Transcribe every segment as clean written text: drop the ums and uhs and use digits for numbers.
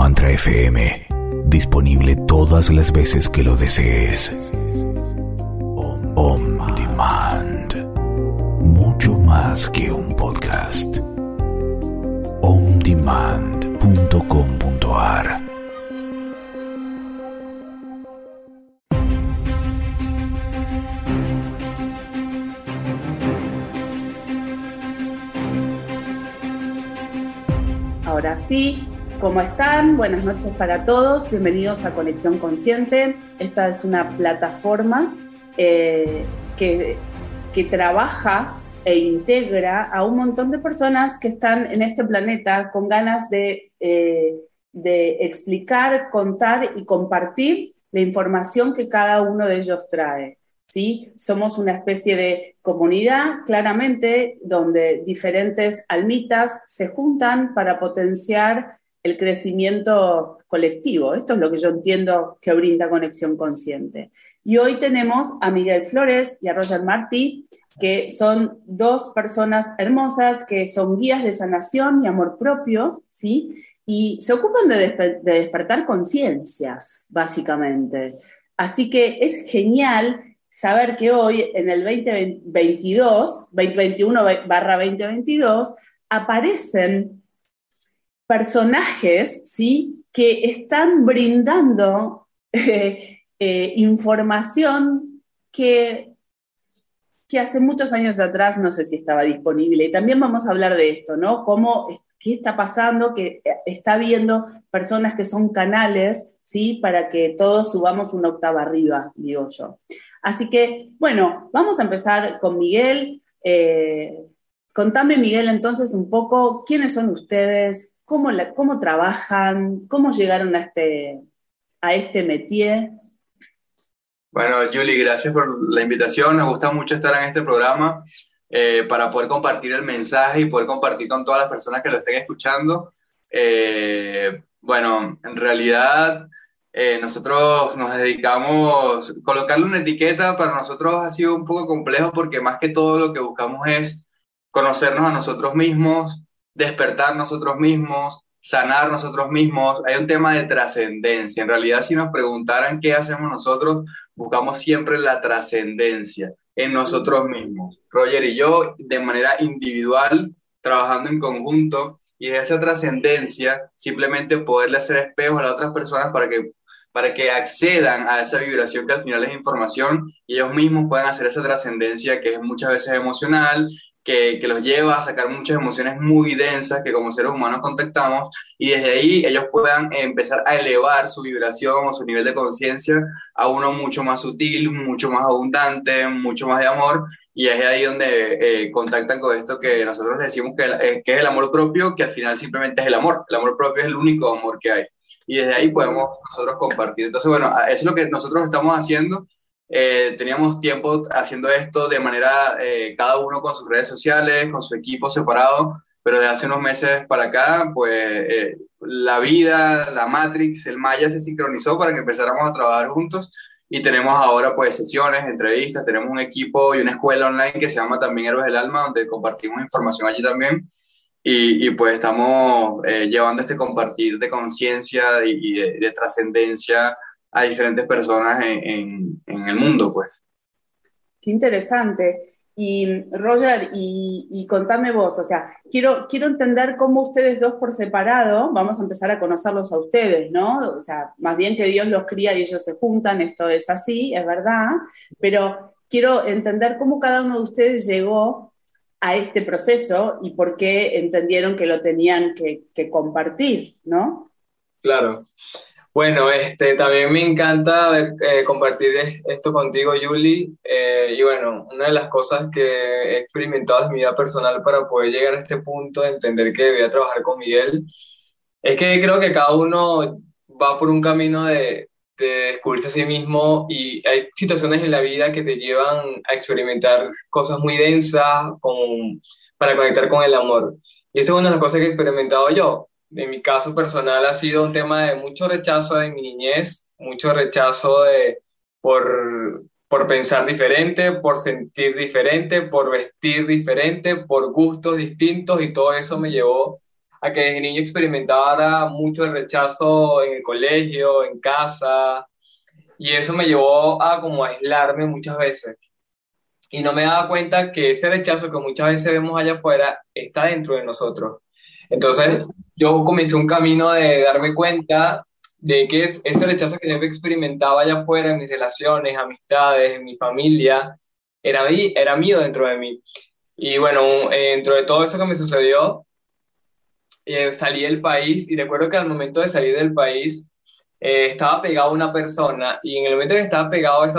Mantra FM, disponible todas las veces que lo desees. On Demand, mucho más que un podcast. ondemand.com.ar. Ahora sí, ¿cómo están? Buenas noches para todos, bienvenidos a Conexión Consciente. Esta es una plataforma que trabaja e integra a un montón de personas que están en este planeta con ganas de explicar, contar y compartir la información que cada uno de ellos trae. ¿Sí? Somos una especie de comunidad, claramente, donde diferentes almitas se juntan para potenciar el crecimiento colectivo. Esto es lo que yo entiendo que brinda Conexión Consciente. Y hoy tenemos a Miguel Flores y a Roger Martí, que son dos personas hermosas, que son guías de sanación y amor propio, ¿sí? Y se ocupan de despertar conciencias, básicamente. Así que es genial saber que hoy, en el 2021/2022, aparecen personajes, ¿sí?, que están brindando información que hace muchos años atrás no sé si estaba disponible. Y también vamos a hablar de esto, ¿no? ¿Qué está pasando? Que está habiendo personas que son canales, ¿sí?, para que todos subamos una octava arriba, digo yo. Así que, bueno, vamos a empezar con Miguel. Contame, Miguel, entonces un poco quiénes son ustedes, cómo trabajan, cómo llegaron a este métier. Bueno, Julie, gracias por la invitación. Nos gusta mucho estar en este programa para poder compartir el mensaje y poder compartir con todas las personas que lo estén escuchando. Bueno, en realidad nosotros nos dedicamos, colocarle una etiqueta para nosotros ha sido un poco complejo porque más que todo lo que buscamos es conocernos a nosotros mismos, despertar nosotros mismos, sanar nosotros mismos. Hay un tema de trascendencia. En realidad, si nos preguntaran qué hacemos nosotros, buscamos siempre la trascendencia en nosotros mismos. Roger y yo, de manera individual, trabajando en conjunto, y de esa trascendencia, simplemente poderle hacer espejos a las otras personas para que accedan a esa vibración que al final es información y ellos mismos puedan hacer esa trascendencia que es muchas veces emocional, que los lleva a sacar muchas emociones muy densas que como seres humanos contactamos, y desde ahí ellos puedan empezar a elevar su vibración o su nivel de conciencia a uno mucho más sutil, mucho más abundante, mucho más de amor, y es ahí donde contactan con esto que nosotros decimos que es el amor propio, que al final simplemente es el amor propio es el único amor que hay, y desde ahí podemos nosotros compartir. Entonces, bueno, eso es lo que nosotros estamos haciendo. Teníamos tiempo haciendo esto de manera, cada uno con sus redes sociales, con su equipo separado, pero de hace unos meses para acá, pues la vida, la Matrix, el Maya se sincronizó para que empezáramos a trabajar juntos y tenemos ahora pues sesiones, entrevistas, tenemos un equipo y una escuela online que se llama también Héroes del Alma, donde compartimos información allí también y pues estamos llevando este compartir de conciencia y de trascendencia a diferentes personas en el mundo, pues. Qué interesante. Y Roger, y contame vos, o sea, quiero entender cómo ustedes dos por separado, vamos a empezar a conocerlos a ustedes, ¿no? O sea, más bien que Dios los cría y ellos se juntan, esto es así, es verdad, pero quiero entender cómo cada uno de ustedes llegó a este proceso y por qué entendieron que lo tenían que compartir, ¿no? Claro. Bueno, también me encanta compartir esto contigo, Julie. Y bueno, una de las cosas que he experimentado en mi vida personal para poder llegar a este punto de entender que debía trabajar con Miguel, es que creo que cada uno va por un camino de descubrirse a sí mismo y hay situaciones en la vida que te llevan a experimentar cosas muy densas para conectar con el amor. Y eso es una de las cosas que he experimentado yo. En mi caso personal ha sido un tema de mucho rechazo de mi niñez, mucho rechazo por pensar diferente, por sentir diferente, por vestir diferente, por gustos distintos, y todo eso me llevó a que desde niño experimentara mucho el rechazo en el colegio, en casa, y eso me llevó a como aislarme muchas veces. Y no me daba cuenta que ese rechazo que muchas veces vemos allá afuera está dentro de nosotros. Entonces, yo comencé un camino de darme cuenta de que ese rechazo que yo experimentaba allá afuera en mis relaciones, amistades, en mi familia, era mío dentro de mí. Y bueno, dentro de todo eso que me sucedió, salí del país y recuerdo que al momento de salir del país estaba pegado a una persona y en el momento que estaba pegado a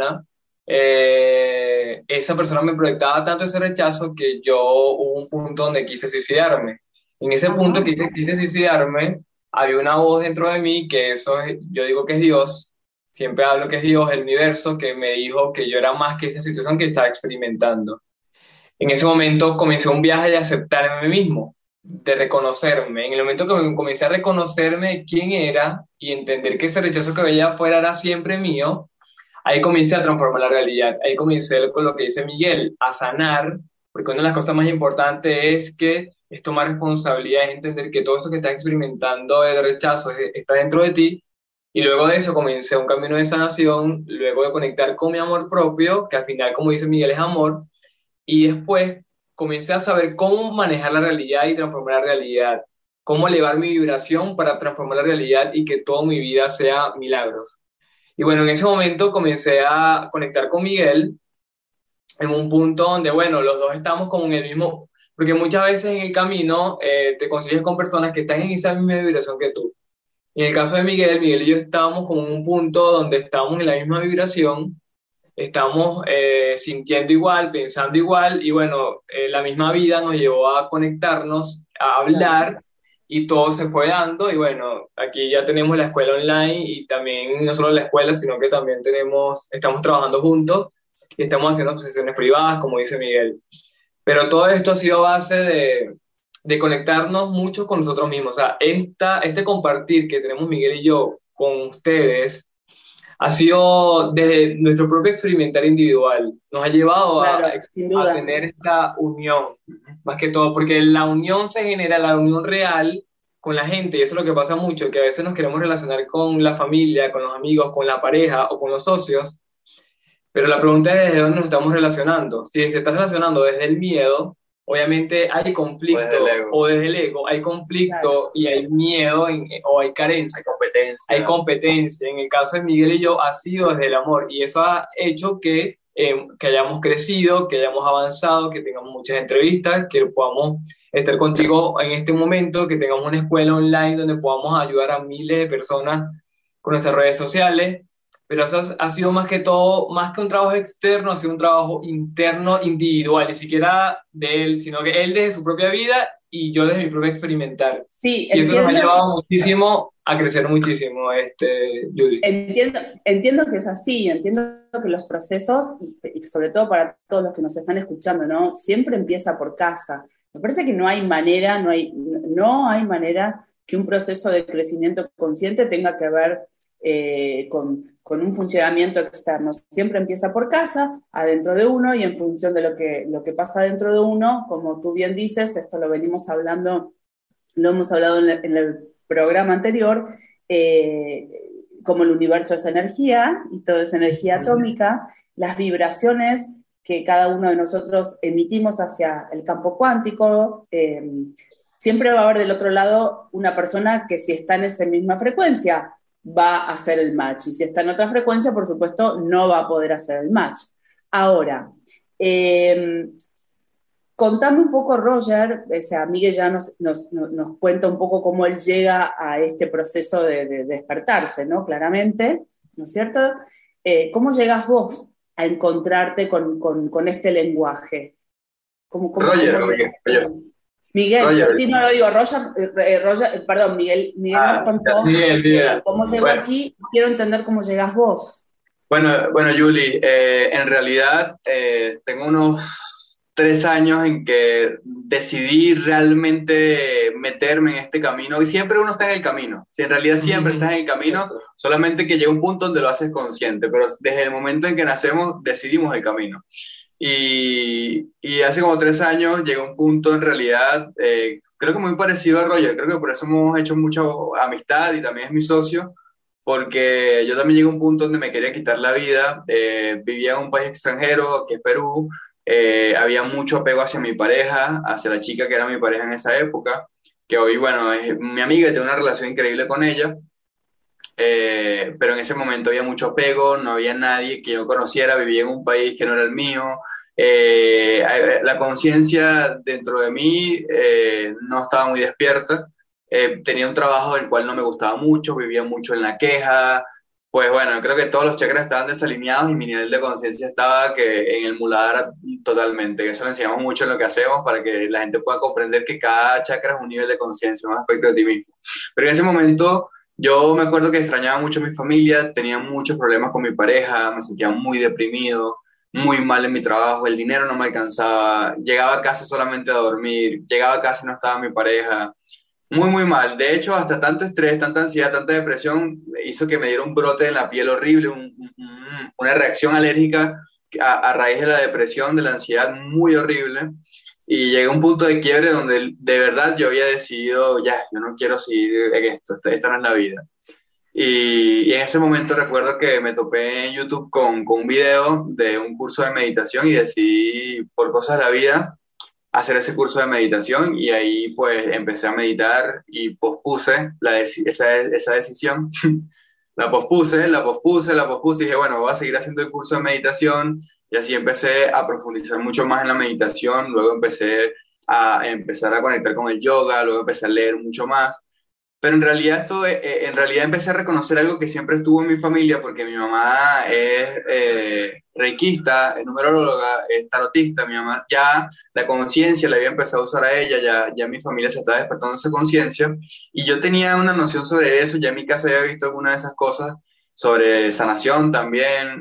esa persona me proyectaba tanto ese rechazo que yo hubo un punto donde quise suicidarme. En ese punto que quise suicidarme, había una voz dentro de mí que yo digo que es Dios, siempre hablo que es Dios, el universo, que me dijo que yo era más que esa situación que estaba experimentando. En ese momento comencé un viaje de aceptarme a mí mismo, de reconocerme. En el momento que comencé a reconocerme quién era y entender que ese rechazo que veía afuera era siempre mío, ahí comencé a transformar la realidad. Ahí comencé con lo que dice Miguel, a sanar, porque una de las cosas más importantes es tomar responsabilidad, es entender que todo eso que estás experimentando de rechazo está dentro de ti. Y luego de eso comencé un camino de sanación, luego de conectar con mi amor propio, que al final, como dice Miguel, es amor. Y después comencé a saber cómo manejar la realidad y transformar la realidad, cómo elevar mi vibración para transformar la realidad y que toda mi vida sea milagros. Y bueno, en ese momento comencé a conectar con Miguel en un punto donde, bueno, los dos estamos como en el mismo, porque muchas veces en el camino te consigues con personas que están en esa misma vibración que tú. Y en el caso de Miguel y yo estábamos como en un punto donde estábamos en la misma vibración, estamos sintiendo igual, pensando igual, y bueno, la misma vida nos llevó a conectarnos, a hablar, y todo se fue dando, y bueno, aquí ya tenemos la escuela online, y también no solo la escuela, sino que también estamos trabajando juntos, y estamos haciendo sesiones privadas, como dice Miguel. Pero todo esto ha sido a base de conectarnos mucho con nosotros mismos. O sea, este compartir que tenemos Miguel y yo con ustedes, ha sido desde nuestro propio experimentar individual, nos ha llevado a tener esta unión, más que todo, porque la unión se genera, la unión real con la gente, y eso es lo que pasa mucho, que a veces nos queremos relacionar con la familia, con los amigos, con la pareja o con los socios, pero la pregunta es desde dónde nos estamos relacionando. Si se está relacionando desde el miedo, obviamente hay conflicto, o desde el ego, hay conflicto, y hay miedo, o hay carencia. Hay competencia. En el caso de Miguel y yo ha sido desde el amor, y eso ha hecho que hayamos crecido, que hayamos avanzado, que tengamos muchas entrevistas, que podamos estar contigo en este momento, que tengamos una escuela online donde podamos ayudar a miles de personas con nuestras redes sociales. Pero eso ha sido más que todo, más que un trabajo externo, ha sido un trabajo interno, individual, ni siquiera de él, sino que él desde su propia vida y yo desde mi propio experimentar. Sí, y eso nos ha llevado muchísimo a crecer muchísimo, Judy. Entiendo que es así, entiendo que los procesos, y sobre todo para todos los que nos están escuchando, ¿no? Siempre empieza por casa. Me parece que no hay manera que un proceso de crecimiento consciente tenga que ver con un funcionamiento externo. Siempre empieza por casa, adentro de uno, y en función de lo que pasa dentro de uno, como tú bien dices, esto lo hemos hablado en el programa anterior, como el universo es energía, y toda es energía atómica, las vibraciones que cada uno de nosotros emitimos hacia el campo cuántico, siempre va a haber del otro lado una persona que, si está en esa misma frecuencia, va a hacer el match, y si está en otra frecuencia, por supuesto, no va a poder hacer el match. Ahora, contame un poco, Roger, o sea, Miguel ya nos cuenta un poco cómo él llega a este proceso de despertarse, ¿no? Claramente, ¿no es cierto? ¿Cómo llegas vos a encontrarte con este lenguaje? Roger. Miguel, Roger. Sí, no lo digo, Roger, perdón, Miguel nos contó cómo llegó aquí. Quiero entender cómo llegás vos. Bueno, Julie, en realidad tengo unos 3 años en que decidí realmente meterme en este camino, y siempre uno está en el camino, si en realidad siempre estás en el camino, solamente que llega un punto donde lo haces consciente, pero desde el momento en que nacemos decidimos el camino. Y hace como 3 años llegó un punto, en realidad, creo que muy parecido a Roger, creo que por eso hemos hecho mucha amistad y también es mi socio, porque yo también llegué a un punto donde me quería quitar la vida, vivía en un país extranjero, que es Perú, había mucho apego hacia mi pareja, hacia la chica que era mi pareja en esa época, que hoy, bueno, es mi amiga y tengo una relación increíble con ella, pero en ese momento había mucho apego, no había nadie que yo conociera, vivía en un país que no era el mío, la conciencia dentro de mí no estaba muy despierta, tenía un trabajo del cual no me gustaba mucho, vivía mucho en la queja, pues bueno, creo que todos los chakras estaban desalineados y mi nivel de conciencia estaba que en el muladhara totalmente, que eso lo enseñamos mucho en lo que hacemos para que la gente pueda comprender que cada chakra es un nivel de conciencia, un aspecto de ti mismo. Pero en ese momento yo me acuerdo que extrañaba mucho a mi familia, tenía muchos problemas con mi pareja, me sentía muy deprimido, muy mal en mi trabajo, el dinero no me alcanzaba, llegaba a casa solamente a dormir, llegaba a casa y no estaba mi pareja, muy, muy mal. De hecho, hasta tanto estrés, tanta ansiedad, tanta depresión hizo que me diera un brote en la piel horrible, una reacción alérgica a raíz de la depresión, de la ansiedad muy horrible. Y llegué a un punto de quiebre donde de verdad yo había decidido, ya, yo no quiero seguir en esto, esta no es la vida. Y en ese momento recuerdo que me topé en YouTube con un video de un curso de meditación y decidí, por cosas de la vida, hacer ese curso de meditación y ahí pues empecé a meditar y pospuse esa decisión. La pospuse y dije, bueno, voy a seguir haciendo el curso de meditación y así empecé a profundizar mucho más en la meditación, luego empecé a empezar a conectar con el yoga, luego empecé a leer mucho más. Pero en realidad en realidad empecé a reconocer algo que siempre estuvo en mi familia, porque mi mamá es reikista, es numeróloga, es tarotista, mi mamá ya la conciencia la había empezado a usar a ella, ya mi familia se estaba despertando esa conciencia, y yo tenía una noción sobre eso, ya en mi casa había visto alguna de esas cosas, sobre sanación también,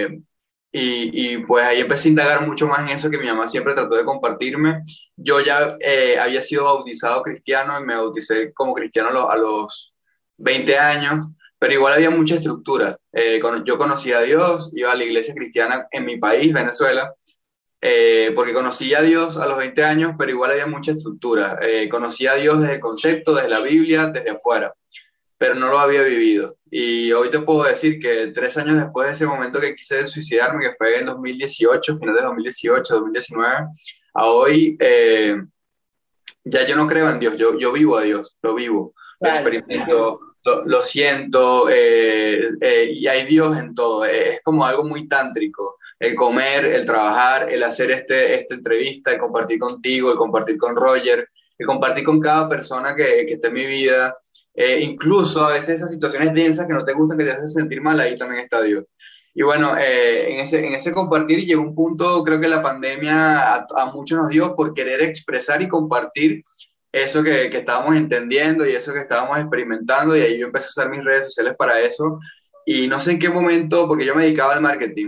y pues ahí empecé a indagar mucho más en eso que mi mamá siempre trató de compartirme. Yo ya había sido bautizado cristiano y me bauticé como cristiano a los 20 años, pero igual había mucha estructura. Yo conocía a Dios, iba a la iglesia cristiana en mi país, Venezuela, porque conocí a Dios a los 20 años, pero igual había mucha estructura. Conocí a Dios desde el concepto, desde la Biblia, desde afuera, pero no lo había vivido. Y hoy te puedo decir que 3 años después de ese momento que quise suicidarme, que fue en 2018, final de 2018, 2019, a hoy ya yo no creo en Dios, yo vivo a Dios, lo vivo, lo Claro. experimento, lo siento, y hay Dios en todo, es como algo muy tántrico, el comer, el trabajar, el hacer esta entrevista, el compartir contigo, el compartir con Roger, el compartir con cada persona que está en mi vida, incluso a veces esas situaciones densas que no te gustan, que te hacen sentir mal, ahí también está Dios. Y bueno, en ese compartir llegó un punto, creo que la pandemia a muchos nos dio por querer expresar y compartir eso que estábamos entendiendo y eso que estábamos experimentando, y ahí yo empecé a usar mis redes sociales para eso. Y no sé en qué momento, porque yo me dedicaba al marketing,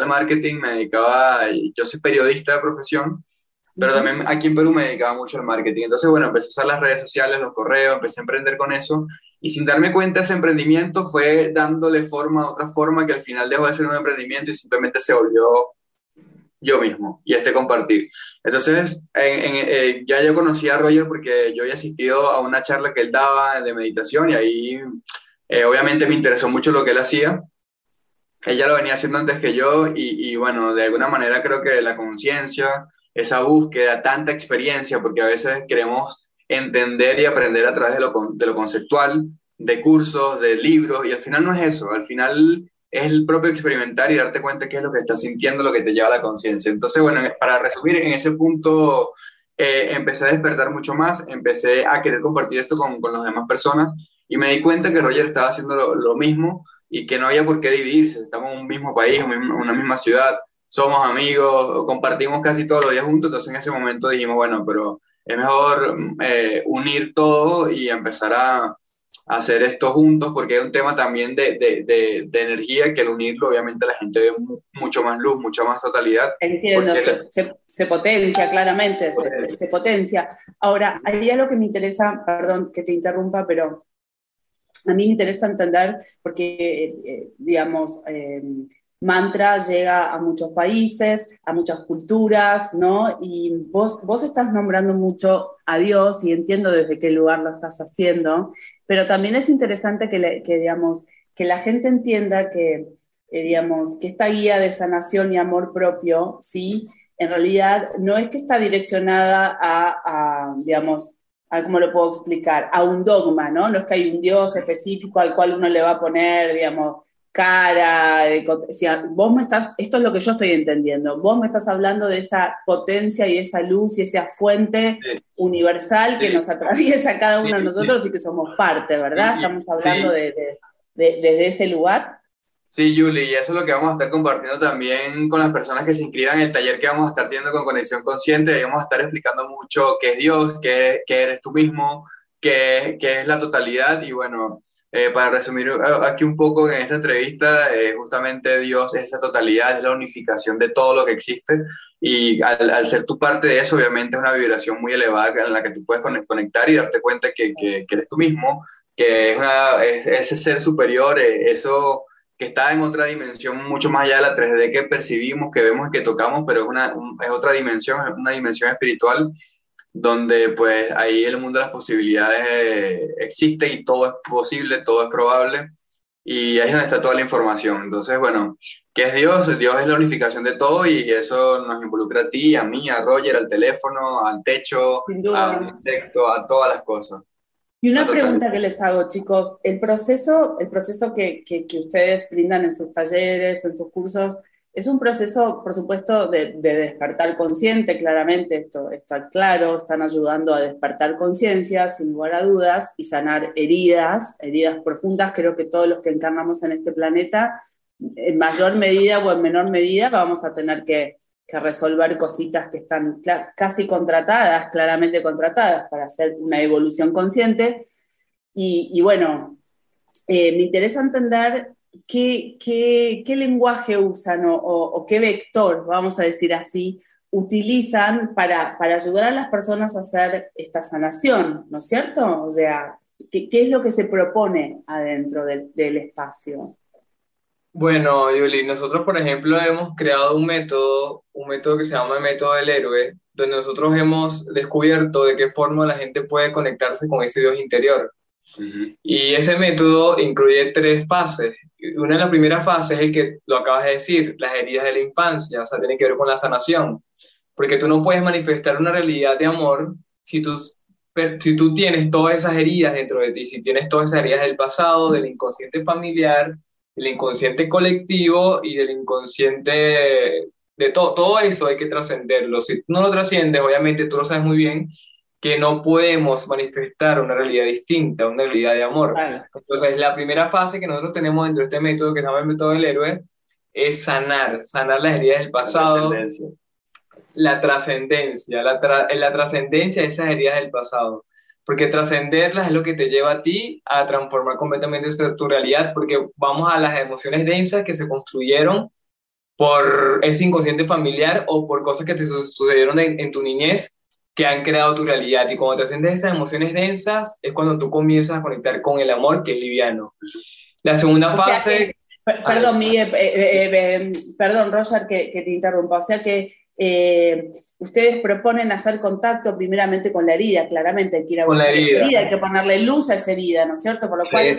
yo soy periodista de profesión, pero también aquí en Perú me dedicaba mucho al marketing. Entonces, bueno, empecé a usar las redes sociales, los correos, empecé a emprender con eso. Y sin darme cuenta, ese emprendimiento fue dándole forma a otra forma que al final dejó de ser un emprendimiento y simplemente se volvió yo mismo y compartir. Entonces, ya yo conocí a Roger porque yo había asistido a una charla que él daba de meditación y ahí obviamente me interesó mucho lo que él hacía. Ella lo venía haciendo antes que yo y bueno, de alguna manera creo que la conciencia, esa búsqueda, tanta experiencia, porque a veces queremos entender y aprender a través de lo conceptual, de cursos, de libros, y al final no es eso, al final es el propio experimentar y darte cuenta qué es lo que estás sintiendo, lo que te lleva a la conciencia. Entonces, bueno, para resumir, en ese punto empecé a despertar mucho más, empecé a querer compartir esto con las demás personas y me di cuenta que Roger estaba haciendo lo mismo y que no había por qué dividirse, estamos en un mismo país, una misma ciudad, somos amigos, compartimos casi todos los días juntos, entonces en ese momento dijimos, bueno, pero es mejor unir todo y empezar a hacer esto juntos, porque es un tema también de energía, que al unirlo obviamente la gente ve mucho más luz, mucha más totalidad. Entiendo, se potencia claramente, se potencia. Ahora, hay algo que me interesa, perdón que te interrumpa, pero a mí me interesa entender, porque, digamos, mantra llega a muchos países, a muchas culturas, ¿no? Y vos estás nombrando mucho a Dios y entiendo desde qué lugar lo estás haciendo, pero también es interesante digamos, que la gente entienda que, digamos, que esta guía de sanación y amor propio, ¿sí? En realidad no es que está direccionada digamos, ¿cómo lo puedo explicar? A un dogma, ¿no? No es que hay un Dios específico al cual uno le va a poner, digamos, cara, vos me estás, esto es lo que yo estoy entendiendo, vos me estás hablando de esa potencia y esa luz y esa fuente universal que nos atraviesa a cada uno de nosotros y que somos parte, ¿verdad? Estamos hablando desde ese lugar. Sí, Julie, y eso es lo que vamos a estar compartiendo también con las personas que se inscriban en el taller que vamos a estar teniendo con Conexión Consciente. Y vamos a estar explicando mucho qué es Dios, qué eres tú mismo, qué es la totalidad. Y bueno, para resumir aquí un poco en esta entrevista, justamente Dios es esa totalidad, es la unificación de todo lo que existe. Y al ser tú parte de eso, obviamente es una vibración muy elevada en la que tú puedes conectar y darte cuenta que eres tú mismo, que es ese ser superior, eso que está en otra dimensión mucho más allá de la 3D que percibimos, que vemos y que tocamos, pero es otra dimensión, es una dimensión espiritual donde pues ahí el mundo de las posibilidades existe y todo es posible, todo es probable y ahí es donde está toda la información. Entonces, bueno, ¿qué es Dios? Dios es la unificación de todo y eso nos involucra a ti, a mí, a Roger, al teléfono, al techo, al insecto, a todas las cosas. Y una pregunta que les hago, chicos, el proceso que ustedes brindan en sus talleres, en sus cursos, es un proceso, por supuesto, de despertar consciente, claramente, esto está claro, están ayudando a despertar conciencia, sin lugar a dudas, y sanar heridas profundas. Creo que todos los que encarnamos en este planeta, en mayor medida o en menor medida, vamos a tener que resolver cositas que están casi contratadas, claramente contratadas, para hacer una evolución consciente. Y bueno, me interesa entender qué lenguaje usan o qué vector, vamos a decir así, utilizan para ayudar a las personas a hacer esta sanación, ¿no es cierto? O sea, ¿qué es lo que se propone adentro del espacio? Bueno, Yuli, nosotros, por ejemplo, hemos creado un método que se llama el método del héroe, donde nosotros hemos descubierto de qué forma la gente puede conectarse con ese Dios interior. Uh-huh. Y ese método incluye 3 fases. Una de las primeras fases es el que lo acabas de decir, las heridas de la infancia, o sea, tiene que ver con la sanación. Porque tú no puedes manifestar una realidad de amor si tú tienes todas esas heridas dentro de ti, si tienes todas esas heridas del pasado, del inconsciente familiar, del inconsciente colectivo y del inconsciente de todo eso hay que trascenderlo. Si tú no lo trasciendes, obviamente tú lo sabes muy bien, que no podemos manifestar una realidad distinta, una realidad de amor. Claro. Entonces, la primera fase que nosotros tenemos dentro de este método, que se llama el método del héroe, es sanar las heridas del pasado, la trascendencia de esas heridas del pasado. Porque trascenderlas es lo que te lleva a ti a transformar completamente tu realidad, porque vamos a las emociones densas que se construyeron por ese inconsciente familiar o por cosas que te sucedieron en tu niñez que han creado tu realidad. Y cuando trascendes esas emociones densas es cuando tú comienzas a conectar con el amor, que es liviano. La segunda fase... Perdón, Miguel, perdón, Roger, que te interrumpa. O sea que ustedes proponen hacer contacto primeramente con la herida, claramente hay que ir a buscar esa herida, hay que ponerle luz a esa herida, ¿no es cierto? Por lo cual,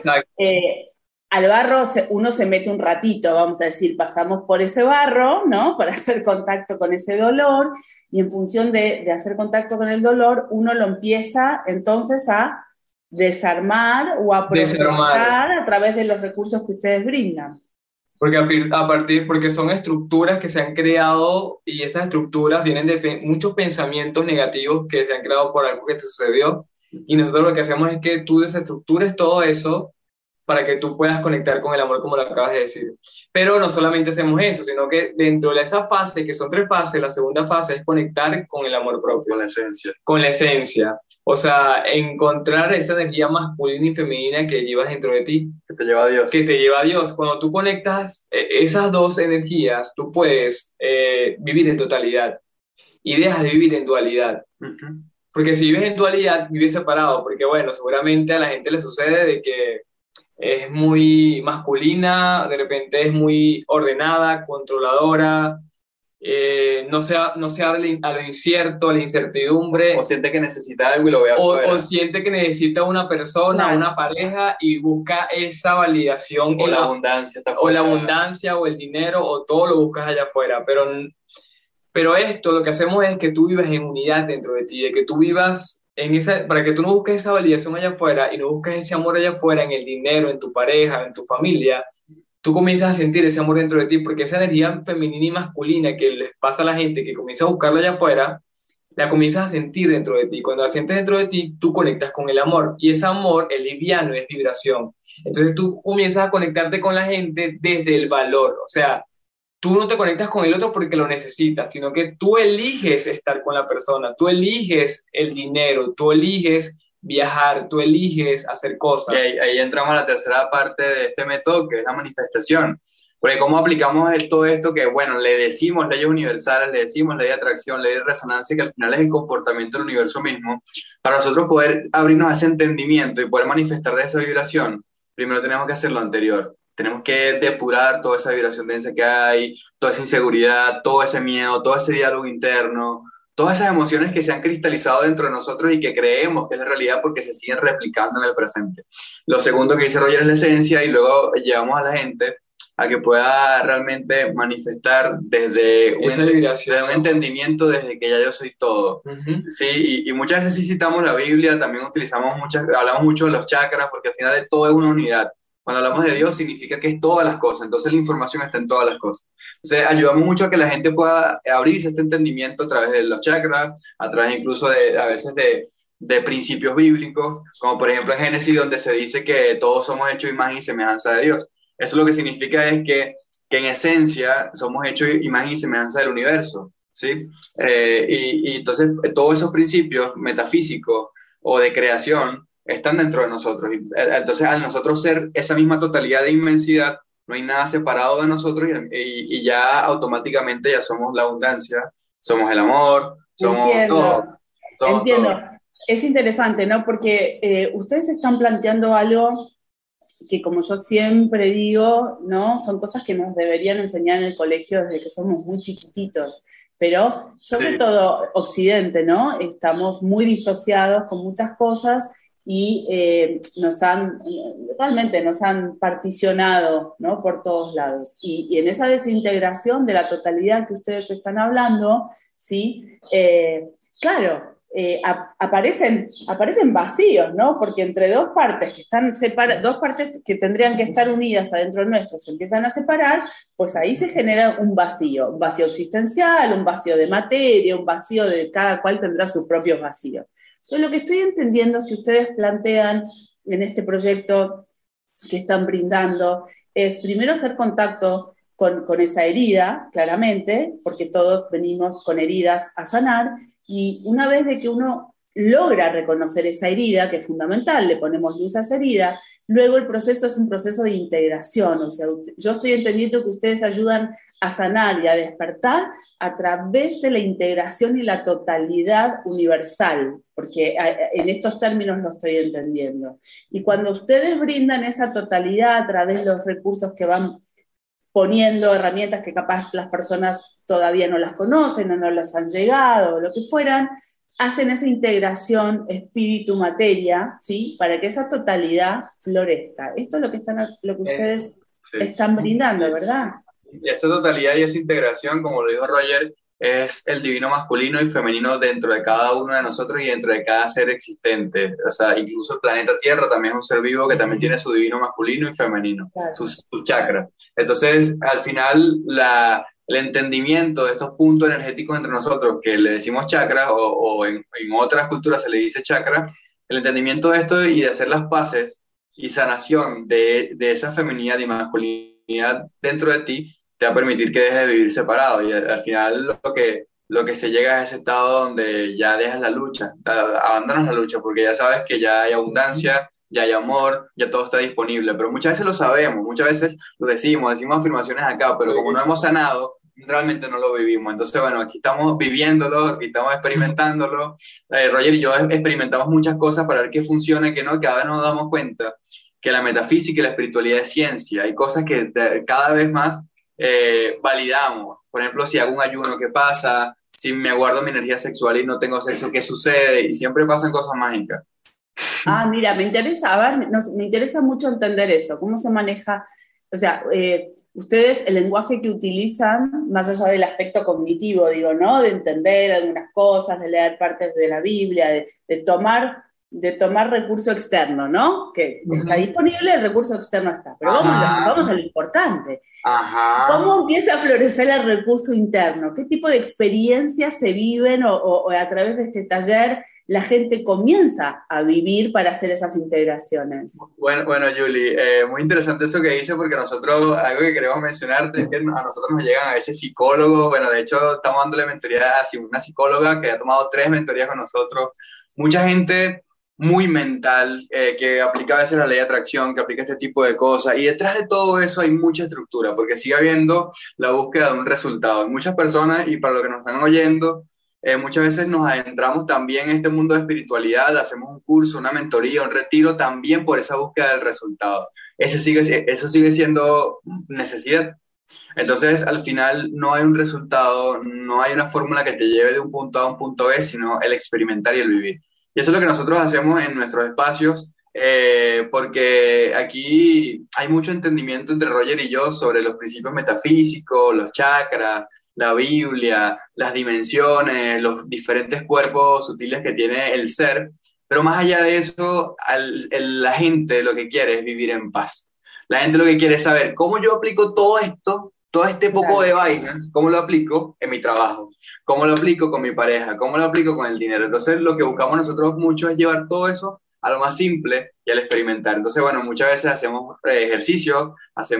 al barro uno se mete un ratito, vamos a decir, pasamos por ese barro, ¿no? Para hacer contacto con ese dolor, y en función de hacer contacto con el dolor, uno lo empieza entonces a desarmar o a procesar a través de los recursos que ustedes brindan. Porque son estructuras que se han creado y esas estructuras vienen de muchos pensamientos negativos que se han creado por algo que te sucedió, y nosotros lo que hacemos es que tú desestructures todo eso para que tú puedas conectar con el amor, como lo acabas de decir. Pero no solamente hacemos eso, sino que dentro de esa fase, que son 3 fases, la segunda fase es conectar con el amor propio. Con la esencia. Con la esencia. O sea, encontrar esa energía masculina y femenina que llevas dentro de ti. Que te lleva a Dios. Que te lleva a Dios. Cuando tú conectas esas 2 energías, tú puedes vivir en totalidad y dejas de vivir en dualidad. Uh-huh. Porque si vives en dualidad, vives separado. Porque bueno, seguramente a la gente le sucede de que es muy masculina, de repente es muy ordenada, controladora, no se abre a lo incierto, a la incertidumbre. O siente que necesita algo y lo ve afuera. O siente que necesita una persona, Claro. una pareja y busca esa validación. O la abundancia está o la afuera. abundancia, o el dinero, o todo lo buscas allá afuera. Pero esto lo que hacemos es que tú vivas en unidad dentro de ti, de que tú vivas para que tú no busques esa validación allá afuera y no busques ese amor allá afuera, en el dinero, en tu pareja, en tu familia. Tú comienzas a sentir ese amor dentro de ti, porque esa energía femenina y masculina que les pasa a la gente que comienza a buscarla allá afuera, la comienzas a sentir dentro de ti. Cuando la sientes dentro de ti, tú conectas con el amor, y ese amor es liviano, es vibración. Entonces tú comienzas a conectarte con la gente desde el valor. O sea, tú no te conectas con el otro porque lo necesitas, sino que tú eliges estar con la persona, tú eliges el dinero, tú eliges viajar, tú eliges hacer cosas. Y ahí entramos a la tercera parte de este método, que es la manifestación. Porque cómo aplicamos todo esto que, bueno, le decimos leyes universales, le decimos ley de atracción, ley de resonancia, que al final es el comportamiento del universo mismo. Para nosotros poder abrirnos a ese entendimiento y poder manifestar de esa vibración, primero tenemos que hacer lo anterior. Tenemos que depurar toda esa vibración densa que hay, toda esa inseguridad, todo ese miedo, todo ese diálogo interno, todas esas emociones que se han cristalizado dentro de nosotros y que creemos que es la realidad porque se siguen replicando en el presente. Lo segundo que dice Roger es la esencia, y luego llevamos a la gente a que pueda realmente manifestar desde un entendimiento, desde que ya yo soy todo. Uh-huh. Sí, y muchas veces sí citamos la Biblia, también hablamos mucho de los chakras, porque al final de todo es una unidad. Cuando hablamos de Dios significa que es todas las cosas, entonces la información está en todas las cosas. Entonces ayudamos mucho a que la gente pueda abrirse este entendimiento a través de los chakras, a través incluso a veces de principios bíblicos, como por ejemplo en Génesis, donde se dice que todos somos hechos imagen y semejanza de Dios. Eso lo que significa es que en esencia somos hechos imagen y semejanza del universo, ¿sí? Y entonces todos esos principios metafísicos o de creación están dentro de nosotros. Entonces, al nosotros ser esa misma totalidad de inmensidad, no hay nada separado de nosotros, y ya automáticamente ya somos la abundancia, somos el amor, somos todo. Entiendo. Todo. Es interesante, ¿no? Porque ustedes están planteando algo que, como yo siempre digo, ¿no? Son cosas que nos deberían enseñar en el colegio desde que somos muy chiquititos. Pero, sobre todo, Occidente, ¿no? Estamos muy disociados con muchas cosas, y realmente nos han particionado, ¿no? Por todos lados. Y en esa desintegración de la totalidad que ustedes están hablando, ¿sí? Claro, aparecen vacíos, ¿no? Porque entre dos partes que están dos partes que tendrían que estar unidas adentro nuestro se empiezan a separar, pues ahí se genera un vacío existencial, un vacío de materia, un vacío de cada cual tendrá sus propios vacíos. Entonces, lo que estoy entendiendo es que ustedes plantean en este proyecto que están brindando es primero hacer contacto con esa herida, claramente, porque todos venimos con heridas a sanar, y una vez de que uno logra reconocer esa herida, que es fundamental, le ponemos luz a esa herida, luego el proceso es un proceso de integración. O sea, yo estoy entendiendo que ustedes ayudan a sanar y a despertar a través de la integración y la totalidad universal, porque en estos términos lo estoy entendiendo. Y cuando ustedes brindan esa totalidad a través de los recursos que van poniendo, herramientas que capaz las personas todavía no las conocen o no las han llegado o lo que fueran, hacen esa integración espíritu-materia, ¿sí? Para que esa totalidad florezca. Esto es lo que ustedes están brindando, ¿verdad? Y esa totalidad y esa integración, como lo dijo Roger, es el divino masculino y femenino dentro de cada uno de nosotros y dentro de cada ser existente. O sea, incluso el planeta Tierra también es un ser vivo que también tiene su divino masculino y femenino, claro, sus chakras. Entonces, al final, el entendimiento de estos puntos energéticos entre nosotros, que le decimos chakras, o en otras culturas se le dice chakra, el entendimiento de esto y de hacer las paces y sanación de esa feminidad y masculinidad dentro de ti, te va a permitir que dejes de vivir separado, y al final lo que se llega a ese estado donde ya dejas la lucha, abandonas la lucha, porque ya sabes que ya hay abundancia, ya hay amor, ya todo está disponible. Pero muchas veces lo sabemos, muchas veces lo decimos afirmaciones acá, pero como no hemos sanado, realmente no lo vivimos. Entonces, bueno, aquí estamos viviéndolo, aquí estamos experimentándolo. Roger y yo experimentamos muchas cosas para ver qué funciona y qué no, cada vez nos damos cuenta que la metafísica y la espiritualidad es ciencia. Hay cosas que cada vez más validamos. Por ejemplo, si hago un ayuno, ¿qué pasa? Si me guardo mi energía sexual y no tengo sexo, ¿qué sucede? Y siempre pasan cosas mágicas. Mira, me interesa, me interesa mucho entender eso, cómo se maneja, o sea, ustedes el lenguaje que utilizan, más allá del aspecto cognitivo, digo, ¿no? De entender algunas cosas, de leer partes de la Biblia, de tomar recurso externo, ¿no? Que está disponible, el recurso externo está. Pero vamos a lo importante. Ajá. ¿Cómo empieza a florecer el recurso interno? ¿Qué tipo de experiencias se viven o a través de este taller la gente comienza a vivir para hacer esas integraciones? Bueno, Julie, muy interesante eso que dice, porque nosotros, algo que queremos mencionarte es que a nosotros nos llegan a veces psicólogos. Bueno, de hecho, estamos dándole mentoría a una psicóloga que ha tomado 3 mentorías con nosotros. Mucha gente muy mental, que aplica a veces la ley de atracción, que aplica este tipo de cosas, y detrás de todo eso hay mucha estructura, porque sigue habiendo la búsqueda de un resultado. Hay muchas personas, y para los que nos están oyendo, muchas veces nos adentramos también en este mundo de espiritualidad, hacemos un curso, una mentoría, un retiro, también por esa búsqueda del resultado. Eso sigue siendo necesidad. Entonces, al final, no hay un resultado, no hay una fórmula que te lleve de un punto A a un punto B, sino el experimentar y el vivir. Y eso es lo que nosotros hacemos en nuestros espacios, porque aquí hay mucho entendimiento entre Roger y yo sobre los principios metafísicos, los chakras, la Biblia, las dimensiones, los diferentes cuerpos sutiles que tiene el ser. Pero más allá de eso, la gente lo que quiere es vivir en paz. La gente lo que quiere es saber cómo yo aplico todo esto, todo este poco de vainas, cómo lo aplico en mi trabajo, cómo lo aplico con mi pareja, cómo lo aplico con el dinero. Entonces, lo que buscamos nosotros mucho es llevar todo eso a lo más simple y al experimentar. Entonces, bueno, muchas veces hacemos ejercicios,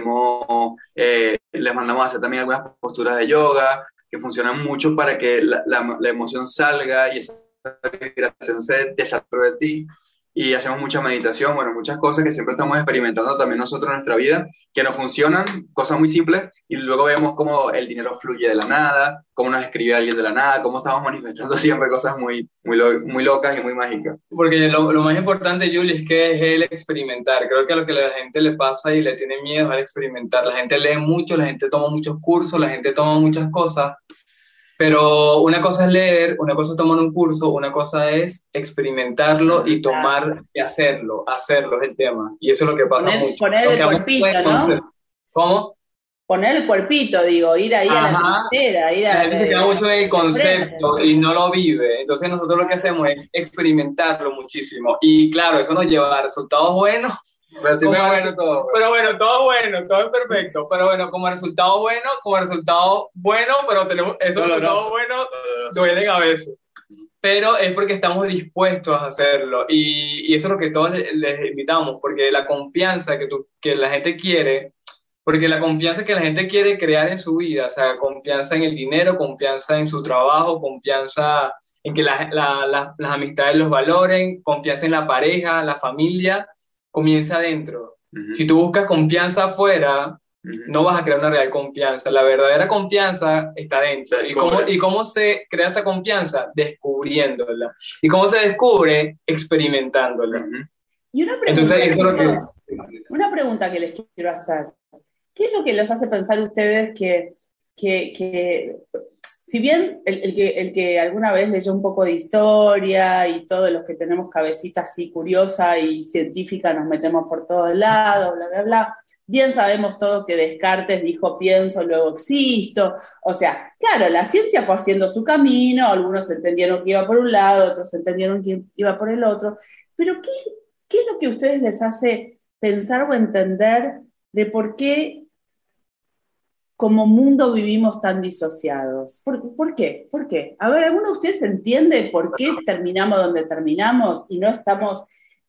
les mandamos a hacer también algunas posturas de yoga que funcionan mucho para que la emoción salga y esa vibración se desarrolle de ti. Y hacemos mucha meditación, bueno, muchas cosas que siempre estamos experimentando también nosotros en nuestra vida, que nos funcionan, cosas muy simples, y luego vemos cómo el dinero fluye de la nada, cómo nos escribe alguien de la nada, cómo estamos manifestando siempre cosas muy locas y muy mágicas. Porque lo más importante, Julie, es que es el experimentar. Creo que a lo que a la gente le pasa y le tiene miedo es al experimentar. La gente lee mucho, la gente toma muchos cursos, la gente toma muchas cosas, pero una cosa es leer, una cosa es tomar un curso, una cosa es experimentarlo y tomar y hacerlo es el tema. Y eso es lo que pasa mucho. Poner el cuerpito, ¿no? ¿Cómo? Poner el cuerpito, digo, ir ahí a la trinchera. La gente se queda mucho en el concepto y no lo vive. Entonces nosotros lo que hacemos es experimentarlo muchísimo. Y claro, eso nos lleva a resultados buenos. Pero bueno, todo bueno, todo es perfecto. Pero bueno, como resultado bueno, pero tenemos esos resultados buenos duelen a veces. Pero es porque estamos dispuestos a hacerlo. Y eso es lo que todos les invitamos, porque la confianza que la gente quiere, porque la confianza que la gente quiere crear en su vida, o sea, confianza en el dinero, confianza en su trabajo, confianza en que las amistades los valoren, confianza en la pareja, la familia, comienza adentro. Uh-huh. Si tú buscas confianza afuera, no vas a crear una real confianza. La verdadera confianza está dentro. ¿Y cómo se crea esa confianza? Descubriéndola. ¿Y cómo se descubre? Experimentándola. Uh-huh. Y una pregunta que les quiero hacer. ¿Qué es lo que les hace pensar ustedes que si bien el que alguna vez leyó un poco de historia y todos los que tenemos cabecita así curiosa y científica nos metemos por todos lados, bla, bla, bla, bien sabemos todos que Descartes dijo pienso, luego existo. O sea, claro, la ciencia fue haciendo su camino, algunos entendieron que iba por un lado, otros entendieron que iba por el otro, pero ¿qué es lo que a ustedes les hace pensar o entender de por qué como mundo vivimos tan disociados? ¿Por qué? ¿Por qué? A ver, ¿alguno de ustedes entiende por qué terminamos donde terminamos y no estamos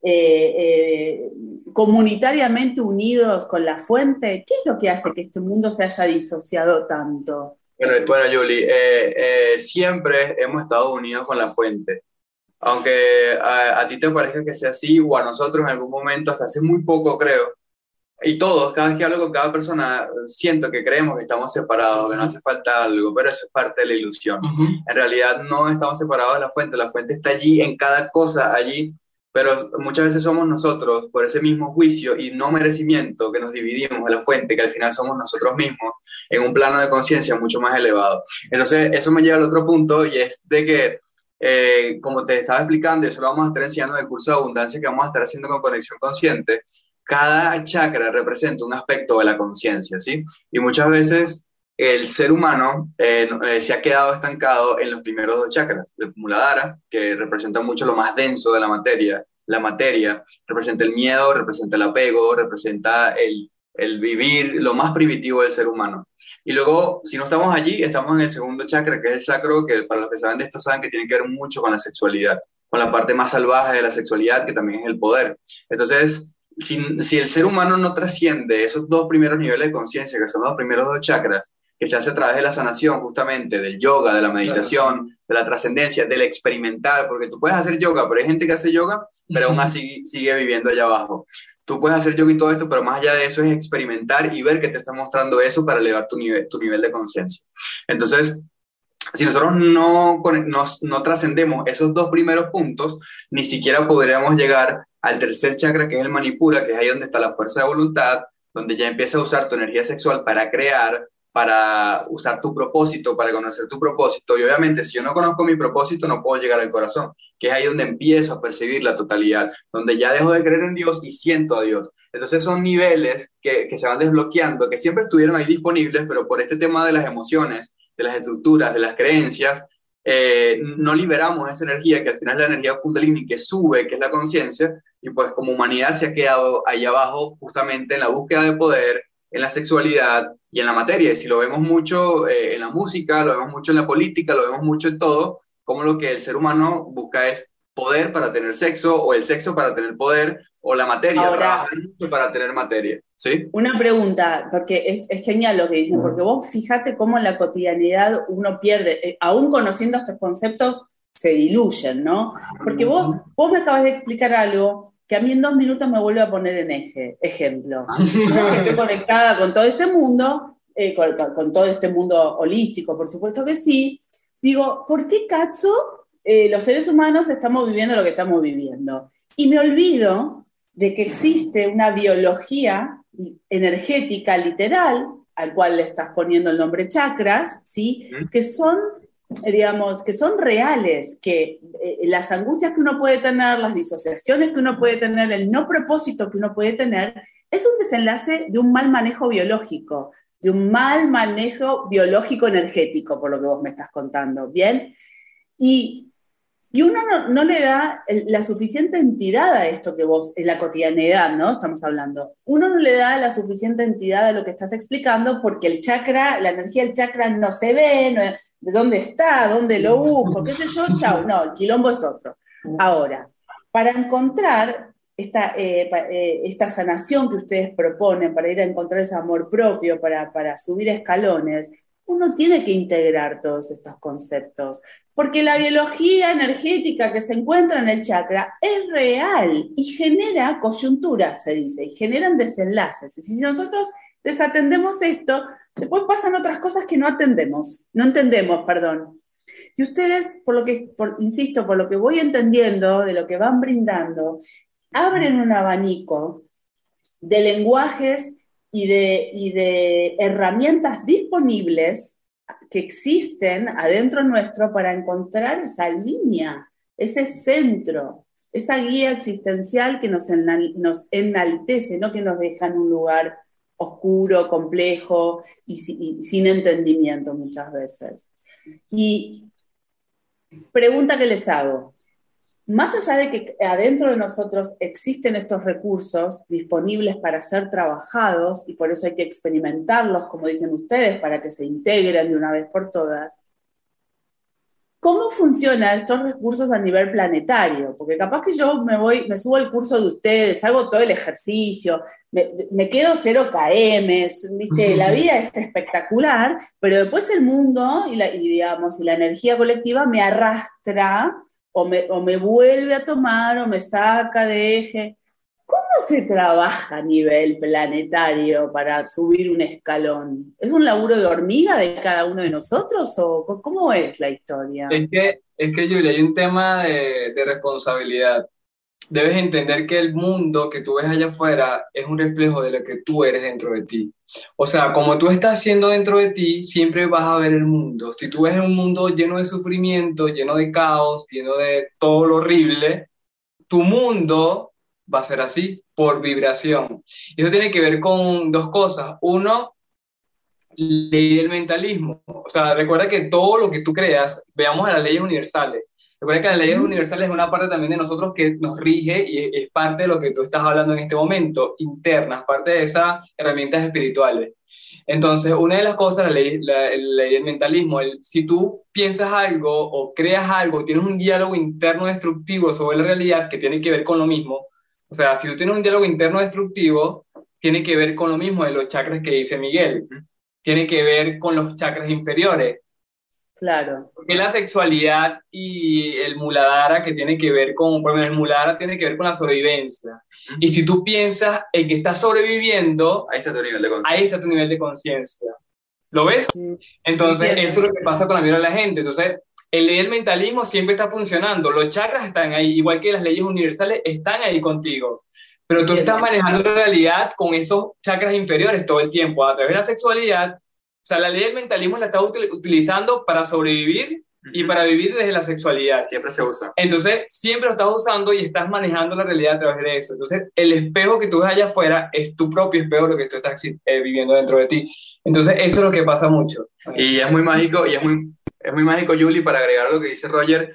comunitariamente unidos con la fuente? ¿Qué es lo que hace que este mundo se haya disociado tanto? Bueno, Julie, siempre hemos estado unidos con la fuente. Aunque a ti te parezca que sea así, o a nosotros en algún momento, hasta hace muy poco creo, y todos, cada vez que hablo con cada persona, siento que creemos que estamos separados, que no hace falta algo, pero eso es parte de la ilusión. Uh-huh. En realidad no estamos separados de la fuente está allí, en cada cosa allí, pero muchas veces somos nosotros, por ese mismo juicio y no merecimiento, que nos dividimos de la fuente, que al final somos nosotros mismos, en un plano de conciencia mucho más elevado. Entonces, eso me lleva al otro punto, y es de que, como te estaba explicando, y eso lo vamos a estar enseñando en el curso de abundancia que vamos a estar haciendo con Conexión Consciente, cada chakra representa un aspecto de la conciencia, ¿sí? Y muchas veces el ser humano se ha quedado estancado en los primeros dos chakras, el Muladhara, que representa mucho lo más denso de la materia, representa el miedo, representa el apego, representa el vivir, lo más primitivo del ser humano. Y luego, si no estamos allí, estamos en el segundo chakra, que es el sacro, que para los que saben de esto saben que tiene que ver mucho con la sexualidad, con la parte más salvaje de la sexualidad, que también es el poder. Entonces, si el ser humano no trasciende esos dos primeros niveles de conciencia, que son los primeros dos chakras, que se hace a través de la sanación, justamente, del yoga, de la meditación, de la trascendencia, del experimentar, porque tú puedes hacer yoga, pero hay gente que hace yoga, pero aún así sigue viviendo allá abajo. Tú puedes hacer yoga y todo esto, pero más allá de eso es experimentar y ver que te está mostrando eso para elevar tu nivel de conciencia. Entonces, si nosotros no trascendemos esos dos primeros puntos, ni siquiera podríamos llegar al tercer chakra, que es el Manipura, que es ahí donde está la fuerza de voluntad, donde ya empieza a usar tu energía sexual para crear, para usar tu propósito, para conocer tu propósito. Y obviamente, si yo no conozco mi propósito, no puedo llegar al corazón, que es ahí donde empiezo a percibir la totalidad, donde ya dejo de creer en Dios y siento a Dios. Entonces son niveles que se van desbloqueando, que siempre estuvieron ahí disponibles, pero por este tema de las emociones, de las estructuras, de las creencias, no liberamos esa energía, que al final es la energía Kundalini que sube, que es la conciencia, y pues como humanidad se ha quedado ahí abajo justamente en la búsqueda de poder, en la sexualidad y en la materia. Y si lo vemos mucho en la música, lo vemos mucho en la política, lo vemos mucho en todo, como lo que el ser humano busca es poder para tener sexo, o el sexo para tener poder, o la materia, Ahora, trabajar mucho para tener materia, ¿sí? una pregunta, porque es genial lo que dicen, porque vos fíjate cómo en la cotidianidad uno pierde, aún conociendo estos conceptos, se diluyen, ¿no? Porque vos me acabas de explicar algo que a mí en 2 minutos me vuelve a poner en ejemplo. Yo que estoy conectada con todo este mundo, con todo este mundo holístico, por supuesto que sí, digo, ¿por qué cacho los seres humanos estamos viviendo lo que estamos viviendo? Y me olvido de que existe una biología energética literal, al cual le estás poniendo el nombre chakras, ¿sí? Que son, digamos, que son reales, que las angustias que uno puede tener, las disociaciones que uno puede tener, el no propósito que uno puede tener, es un desenlace de un mal manejo biológico, de un mal manejo biológico energético, por lo que vos me estás contando, ¿bien? Y uno no le da la suficiente entidad a esto que vos, en la cotidianidad, ¿no? Estamos hablando. Uno no le da la suficiente entidad a lo que estás explicando porque el chakra, la energía del chakra no se ve, de dónde está, dónde lo busco, qué sé yo, chao. No, el quilombo es otro. Ahora, para encontrar esta sanación que ustedes proponen, para ir a encontrar ese amor propio, para subir escalones, uno tiene que integrar todos estos conceptos, porque la biología energética que se encuentra en el chakra es real y genera coyunturas, se dice, y generan desenlaces. Y si nosotros desatendemos esto, después pasan otras cosas que no entendemos. Y ustedes, insisto, por lo que voy entendiendo, de lo que van brindando, abren un abanico de lenguajes y de herramientas disponibles que existen adentro nuestro para encontrar esa línea, ese centro, esa guía existencial que nos enaltece, no que nos deja en un lugar oscuro, complejo y sin entendimiento muchas veces. Y pregunta que les hago. Más allá de que adentro de nosotros existen estos recursos disponibles para ser trabajados, y por eso hay que experimentarlos, como dicen ustedes, para que se integren de una vez por todas, ¿cómo funcionan estos recursos a nivel planetario? Porque capaz que yo me subo al curso de ustedes, hago todo el ejercicio, me quedo 0 km, ¿viste? La vida es espectacular, pero después el mundo y la energía colectiva me arrastra o me vuelve a tomar o me saca de eje. ¿Cómo se trabaja a nivel planetario para subir un escalón? ¿Es un laburo de hormiga de cada uno de nosotros o cómo es la historia? Es que Julia, hay un tema de responsabilidad. debes entender que el mundo que tú ves allá afuera es un reflejo de lo que tú eres dentro de ti. O sea, como tú estás siendo dentro de ti, siempre vas a ver el mundo. Si tú ves un mundo lleno de sufrimiento, lleno de caos, lleno de todo lo horrible, tu mundo va a ser así, por vibración. Y eso tiene que ver con dos cosas. Uno, ley del mentalismo. O sea, recuerda que todo lo que tú creas, veamos a las leyes universales. Recuerda que las leyes universales es una parte también de nosotros que nos rige y es parte de lo que tú estás hablando en este momento, internas, parte de esas herramientas espirituales. Entonces, una de las cosas, la ley del mentalismo, si tú piensas algo o creas algo, tienes un diálogo interno destructivo sobre la realidad que tiene que ver con lo mismo. O sea, si tú tienes un diálogo interno destructivo, tiene que ver con lo mismo de los chakras que dice Miguel. Tiene que ver con los chakras inferiores. Claro. Porque la sexualidad y el muladhara, que tiene que ver con, bueno, el muladhara tiene que ver con la sobrevivencia. Y si tú piensas en que estás sobreviviendo, Ahí está tu nivel de conciencia. ahí está tu nivel de conciencia. ¿Lo ves? Sí. Entonces, Entiendo. eso es lo que pasa con la vida de la gente. Entonces, el ley del mentalismo siempre está funcionando. Los chakras están ahí, igual que las leyes universales están ahí contigo. Pero tú estás manejando la realidad con esos chakras inferiores todo el tiempo, a través de la sexualidad. O sea, la ley del mentalismo la estás utilizando para sobrevivir y para vivir desde la sexualidad. Siempre se usa. Entonces, siempre lo estás usando y estás manejando la realidad a través de eso. Entonces, el espejo que tú ves allá afuera es tu propio espejo, lo que tú estás viviendo dentro de ti. Entonces, eso es lo que pasa mucho. Y es muy mágico, es muy mágico, Julie, para agregar lo que dice Roger,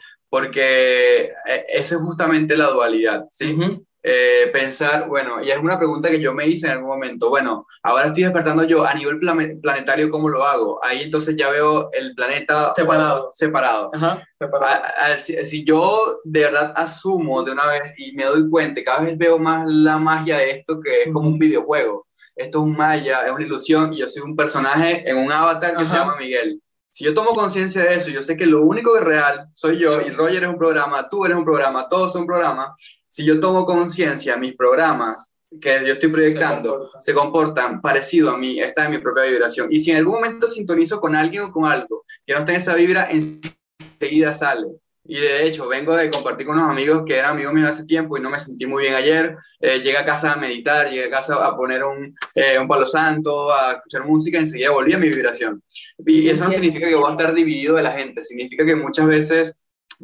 porque esa es justamente la dualidad, ¿sí? Uh-huh. Pensar, bueno, y es una pregunta que yo me hice en algún momento, bueno, ahora estoy despertando yo a nivel planetario, ¿cómo lo hago? Ahí entonces ya veo el planeta separado. Ajá, separado. Si yo de verdad asumo de una vez y me doy cuenta, cada vez veo más la magia de esto, que es como un videojuego. Esto es un maya, es una ilusión, y yo soy un personaje en un avatar que se llama Miguel. Si yo tomo conciencia de eso, yo sé que lo único que es real soy yo, y Roger es un programa, tú eres un programa, todos son un programa. Si yo tomo conciencia, mis programas que yo estoy proyectando se comportan parecido a mí, está en mi propia vibración. Y si en algún momento sintonizo con alguien o con algo que no está en esa vibra, enseguida sale. Y de hecho, vengo de compartir con unos amigos que eran amigos míos hace tiempo y no me sentí muy bien ayer. Llegué a casa a meditar, llegué a casa a poner un palo santo, a escuchar música, y enseguida volví a mi vibración. Y eso no significa que voy a estar dividido de la gente, significa que muchas veces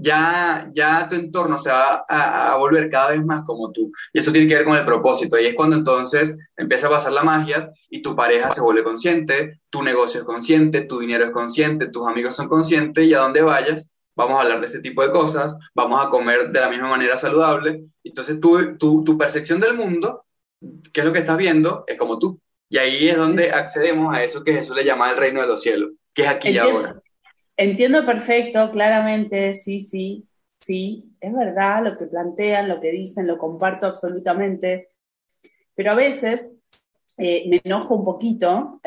ya tu entorno se va a volver cada vez más como tú. Y eso tiene que ver con el propósito. Y es cuando entonces empieza a pasar la magia y tu pareja se vuelve consciente, tu negocio es consciente, tu dinero es consciente, tus amigos son conscientes, y a donde vayas, vamos a hablar de este tipo de cosas, vamos a comer de la misma manera saludable. Entonces tu percepción del mundo, qué es lo que estás viendo, es como tú. Y ahí es donde accedemos a eso que Jesús le llama el reino de los cielos, que es aquí y ahora. Entiendo perfecto, claramente, sí, es verdad lo que plantean, lo que dicen, lo comparto absolutamente, pero a veces me enojo un poquito,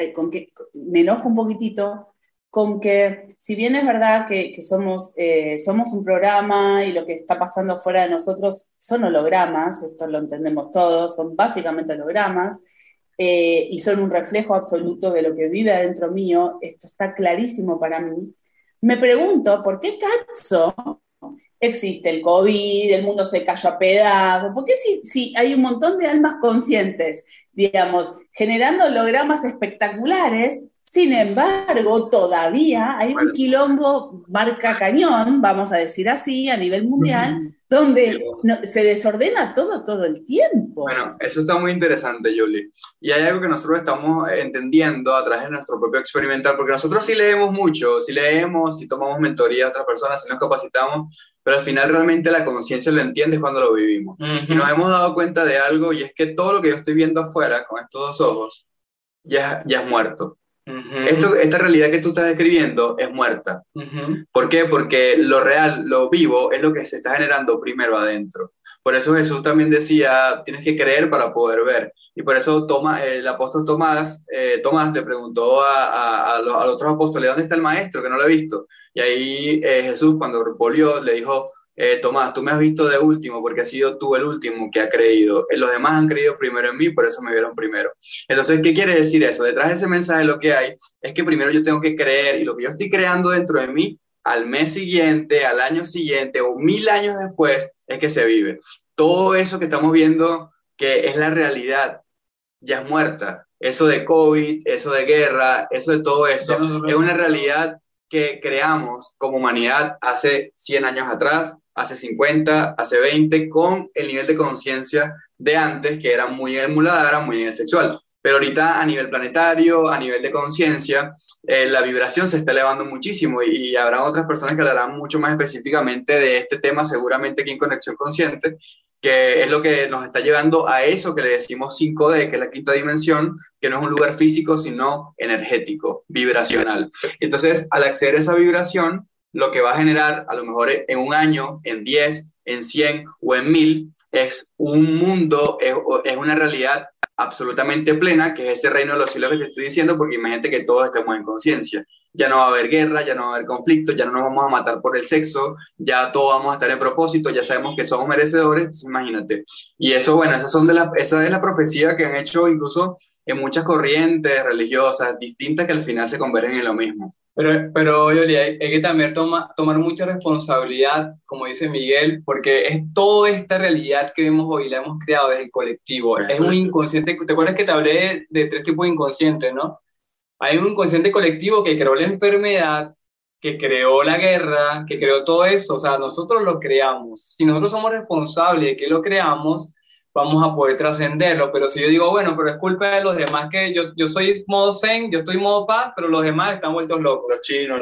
con que si bien es verdad que somos un programa y lo que está pasando fuera de nosotros son hologramas, esto lo entendemos todos, son básicamente hologramas, y son un reflejo absoluto de lo que vive adentro mío, esto está clarísimo para mí. Me pregunto, ¿por qué cazzo existe el COVID, el mundo se cayó a pedazos? ¿Por qué si hay un montón de almas conscientes, digamos, generando hologramas espectaculares? Sin embargo, todavía hay un quilombo marca cañón, vamos a decir así, a nivel mundial, donde se desordena todo el tiempo. Bueno, eso está muy interesante, Julie. Y hay algo que nosotros estamos entendiendo a través de nuestro propio experimental, porque nosotros sí leemos mucho, sí tomamos mentoría a otras personas, sí nos capacitamos, pero al final realmente la conciencia lo entiende cuando lo vivimos. Y nos hemos dado cuenta de algo, y es que todo lo que yo estoy viendo afuera con estos dos ojos ya es muerto. Esta realidad que tú estás describiendo es muerta. ¿Por qué? Porque lo real, lo vivo, es lo que se está generando primero adentro. Por eso Jesús también decía, tienes que creer para poder ver. Y por eso el apóstol Tomás le preguntó a los otros apóstoles, ¿dónde está el maestro? Que no lo he visto. Y ahí Jesús, cuando volvió, le dijo, Tomás, tú me has visto de último porque has sido tú el último que ha creído. Los demás han creído primero en mí, por eso me vieron primero. Entonces, ¿qué quiere decir eso? Detrás de ese mensaje lo que hay es que primero yo tengo que creer, y lo que yo estoy creando dentro de mí, al mes siguiente, al año siguiente o 1000 años después, es que se vive. todo eso que estamos viendo, que es la realidad, ya es muerta. Eso de COVID, eso de guerra, eso de todo eso, es una realidad que creamos como humanidad hace 100 años atrás, hace 50, hace 20, con el nivel de conciencia de antes, que era muy emuladora, muy sexual. Pero ahorita a nivel planetario, a nivel de conciencia, la vibración se está elevando muchísimo y habrá otras personas que hablarán mucho más específicamente de este tema, seguramente aquí en Conexión Consciente, que es lo que nos está llevando a eso que le decimos 5D, que es la quinta dimensión, que no es un lugar físico, sino energético, vibracional. Entonces, al acceder a esa vibración, lo que va a generar, a lo mejor en un año, en 10, en 100 o en 1000, es un mundo, es una realidad absolutamente plena, que es ese reino de los cielos que te estoy diciendo, porque imagínate que todos estemos en conciencia. Ya no va a haber guerra, ya no va a haber conflicto, ya no nos vamos a matar por el sexo, ya todos vamos a estar en propósito, ya sabemos que somos merecedores, entonces imagínate. Y eso, bueno, esa es la profecía que han hecho incluso en muchas corrientes religiosas distintas que al final se convergen en lo mismo. Pero Yoli, hay que también tomar mucha responsabilidad, como dice Miguel, porque es toda esta realidad que vemos hoy, la hemos creado desde el colectivo. Es un inconsciente. ¿Te acuerdas que te hablé de 3 tipos de inconscientes, no? Hay un inconsciente colectivo que creó la enfermedad, que creó la guerra, que creó todo eso. O sea, nosotros lo creamos. Si nosotros somos responsables de que lo creamos, vamos a poder trascenderlo. Pero si yo digo, bueno, pero es culpa de los demás, que yo soy modo zen, yo estoy modo paz, pero los demás están vueltos locos. Los chinos,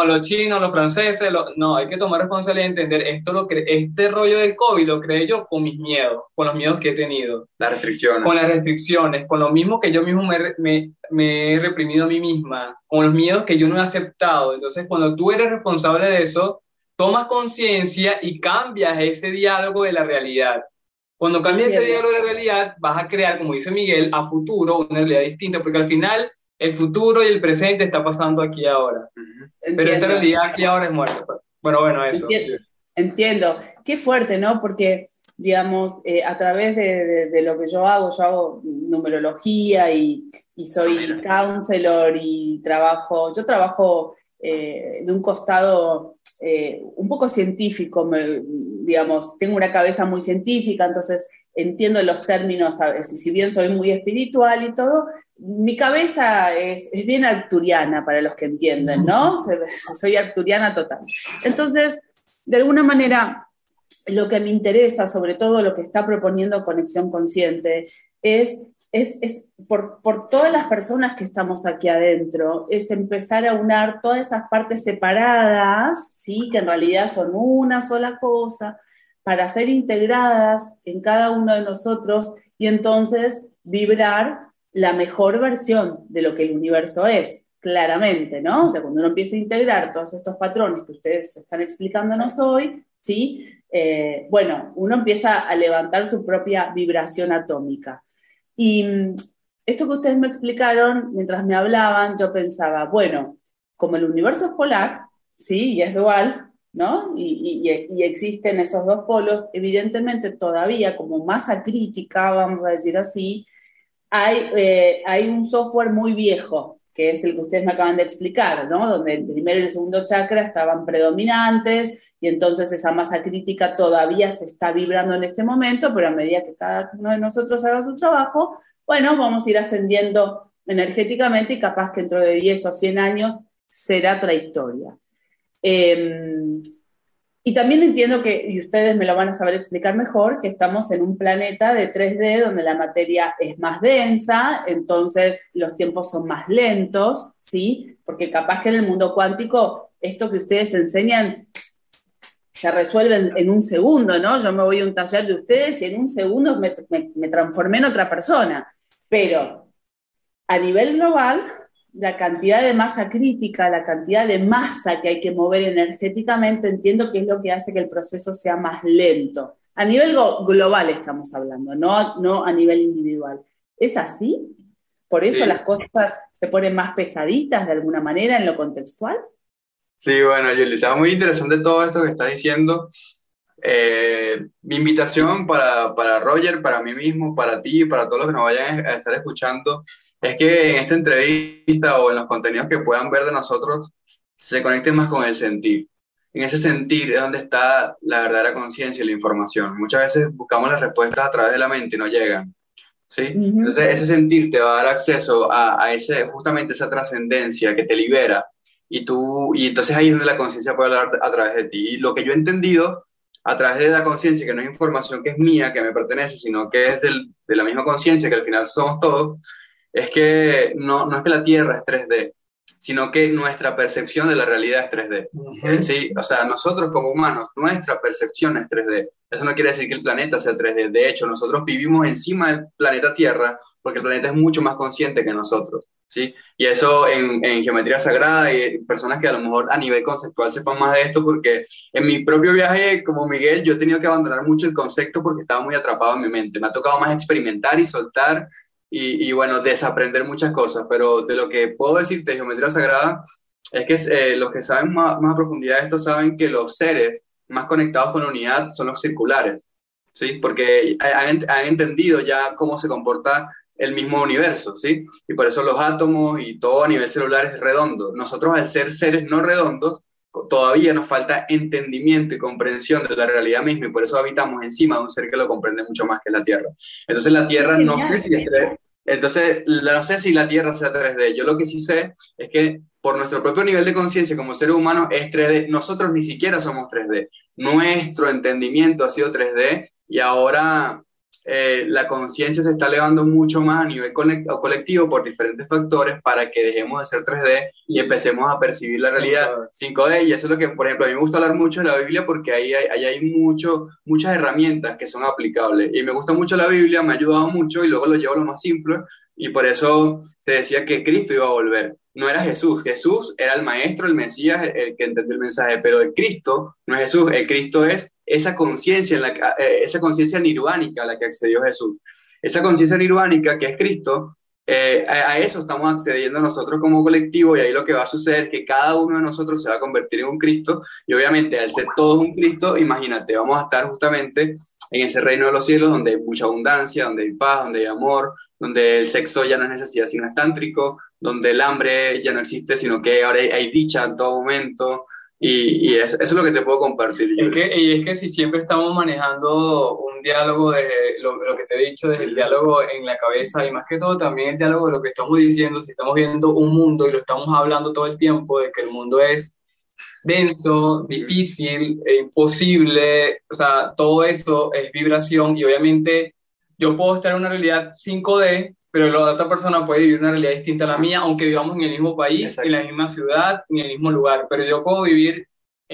los franceses, no, hay que tomar responsabilidad y entender, este rollo del COVID lo creé yo con mis miedos, con los miedos que he tenido. Las restricciones. Con las restricciones, con lo mismo que yo mismo me he reprimido a mí misma, con los miedos que yo no he aceptado. Entonces, cuando tú eres responsable de eso, tomas conciencia y cambias ese diálogo de la realidad. Cuando cambias ese diálogo de la realidad, vas a crear, como dice Miguel, a futuro una realidad distinta, porque al final el futuro y el presente está pasando aquí ahora. Entiendo. Pero esta realidad aquí ahora es muerta. Bueno, eso. Entiendo. Qué fuerte, ¿no? Porque, digamos, a través de lo que yo hago numerología y soy counselor y yo trabajo de un costado un poco científico, digamos, tengo una cabeza muy científica, entonces entiendo los términos, ¿sabes? Y si bien soy muy espiritual y todo, mi cabeza es bien arcturiana, para los que entienden, ¿no? Soy arcturiana total. Entonces, de alguna manera, lo que me interesa, sobre todo lo que está proponiendo Conexión Consciente, es por todas las personas que estamos aquí adentro, es empezar a unar todas esas partes separadas, ¿sí? Que en realidad son una sola cosa, para ser integradas en cada uno de nosotros y entonces vibrar la mejor versión de lo que el universo es, claramente, ¿no? O sea, cuando uno empieza a integrar todos estos patrones que ustedes están explicándonos hoy, ¿sí? Bueno, uno empieza a levantar su propia vibración atómica. Y esto que ustedes me explicaron, mientras me hablaban, yo pensaba, bueno, como el universo es polar, ¿sí? Y es dual, ¿no? Y existen esos dos polos, evidentemente todavía como masa crítica, vamos a decir así, hay un software muy viejo, que es el que ustedes me acaban de explicar, ¿no? Donde el primero y el segundo chakra estaban predominantes y entonces esa masa crítica todavía se está vibrando en este momento, pero a medida que cada uno de nosotros haga su trabajo, bueno, vamos a ir ascendiendo energéticamente y capaz que dentro de 10 o 100 años será otra historia. Y también entiendo que, y ustedes me lo van a saber explicar mejor, que estamos en un planeta de 3D donde la materia es más densa, entonces los tiempos son más lentos, ¿sí? Porque capaz que en el mundo cuántico esto que ustedes enseñan se resuelve en un segundo, ¿no? Yo me voy a un taller de ustedes y en un segundo me transformé en otra persona. Pero a nivel global, la cantidad de masa crítica, la cantidad de masa que hay que mover energéticamente, entiendo que es lo que hace que el proceso sea más lento. A nivel global estamos hablando, no a nivel individual. ¿Es así? ¿Por eso las cosas se ponen más pesaditas de alguna manera en lo contextual? Sí, bueno, Yuli, está muy interesante todo esto que estás diciendo. Mi invitación para Roger, para mí mismo, para ti, para todos los que nos vayan a estar escuchando, es que en esta entrevista o en los contenidos que puedan ver de nosotros, se conecten más con el sentir. en ese sentir es donde está la verdadera conciencia y la información. Muchas veces buscamos las respuestas a través de la mente y no llegan, ¿sí? Entonces ese sentir te va a dar acceso a justamente esa trascendencia que te libera y entonces ahí es donde la conciencia puede hablar a través de ti. Y lo que yo he entendido a través de la conciencia, que no es información que es mía, que me pertenece, sino que es de la misma conciencia, que al final somos todos, es que no es que la Tierra es 3D, sino que nuestra percepción de la realidad es 3D. ¿Sí? O sea, nosotros como humanos, nuestra percepción es 3D. Eso no quiere decir que el planeta sea 3D. De hecho, nosotros vivimos encima del planeta Tierra porque el planeta es mucho más consciente que nosotros, ¿sí? Y eso en geometría sagrada y personas que a lo mejor a nivel conceptual sepan más de esto, porque en mi propio viaje como Miguel yo he tenido que abandonar mucho el concepto porque estaba muy atrapado en mi mente. Me ha tocado más experimentar y soltar y bueno, desaprender muchas cosas, pero de lo que puedo decirte de geometría sagrada es que los que saben más a profundidad de esto saben que los seres más conectados con la unidad son los circulares, ¿sí? Porque han entendido ya cómo se comporta el mismo universo, ¿sí? Y por eso los átomos y todo a nivel celular es redondo. Nosotros, al ser seres no redondos, todavía nos falta entendimiento y comprensión de la realidad misma, y por eso habitamos encima de un ser que lo comprende mucho más que la Tierra. Entonces la Tierra no sé si es 3D. Entonces, no sé si la Tierra sea 3D. Yo lo que sí sé es que por nuestro propio nivel de conciencia como seres humanos es 3D. Nosotros ni siquiera somos 3D. Nuestro entendimiento ha sido 3D y ahora la conciencia se está elevando mucho más a nivel colectivo por diferentes factores para que dejemos de ser 3D y empecemos a percibir la realidad 5D. Y eso es lo que, por ejemplo, a mí me gusta hablar mucho de la Biblia porque ahí hay muchas herramientas que son aplicables. Y me gusta mucho la Biblia, me ha ayudado mucho y luego lo llevo a lo más simple. Y por eso se decía que Cristo iba a volver. No era Jesús. Jesús era el maestro, el Mesías, el que entendió el mensaje. Pero el Cristo no es Jesús. El Cristo es esa conciencia nirvánica a la que accedió Jesús. Esa conciencia nirvánica que es Cristo, a eso estamos accediendo nosotros como colectivo, y ahí lo que va a suceder es que cada uno de nosotros se va a convertir en un Cristo, y obviamente al ser todos un Cristo, imagínate, vamos a estar justamente en ese reino de los cielos donde hay mucha abundancia, donde hay paz, donde hay amor, donde el sexo ya no es necesidad sino es tántrico, donde el hambre ya no existe sino que ahora hay dicha en todo momento. Y eso es lo que te puedo compartir. Es que si siempre estamos manejando un diálogo desde lo que te he dicho, desde el diálogo en la cabeza, y más que todo también el diálogo de lo que estamos diciendo, si estamos viendo un mundo y lo estamos hablando todo el tiempo de que el mundo es denso, difícil, imposible, o sea, todo eso es vibración, y obviamente yo puedo estar en una realidad 5D, pero la otra persona puede vivir una realidad distinta a la mía, aunque vivamos en el mismo país, exacto, en la misma ciudad, en el mismo lugar. Pero yo puedo vivir